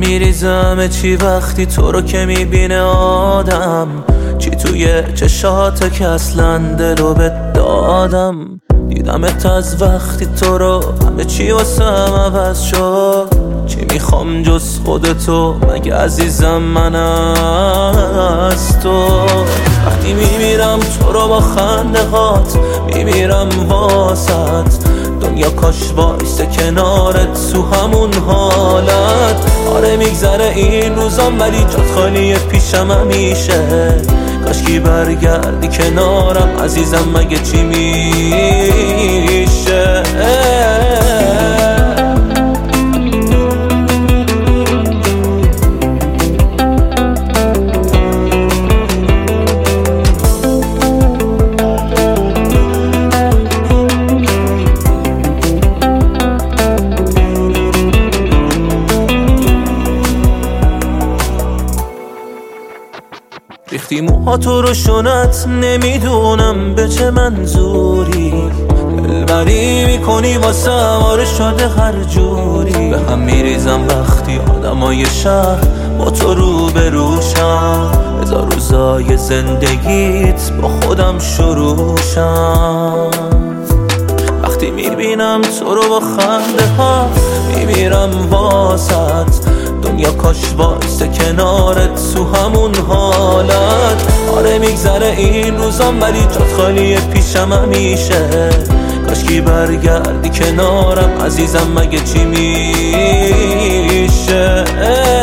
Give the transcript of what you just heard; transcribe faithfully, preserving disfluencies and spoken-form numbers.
میریزم چی وقتی تو رو که میبینه آدم، چی توی چشات که اصلا دلو به دادم. دیدمت از وقتی تو رو همه چی واسم عوض شد، چی میخوام جز خودتو مگه عزیزم من از تو. وقتی میمیرم تو رو با خنده هات میمیرم واسط، دنیا کاش وایسته کنارت تو همون حالت. آره میگذره این روزام ولی جات خالیه پیشم همیشه، کاشکی برگردی کنارم عزیزم مگه چی میشه. ریختی موها تو رو شونت نمیدونم به چه منظوری، دلبری میکنی واسه آره شده هر جوری. به هم میریزم وقتی آدمای شهر با تو رو به روشم، هزار روزای زندگیت با خودم شروعشم. وقتی میبینم تو رو با خنده ها میمیرم واسط، دنیا کاش وایسته کنارت تو همون حالت. آره میگذره این روزام ولی جات خالیه پیشم همیشه، کاشکی برگردی کنارم عزیزم مگه چی میشه.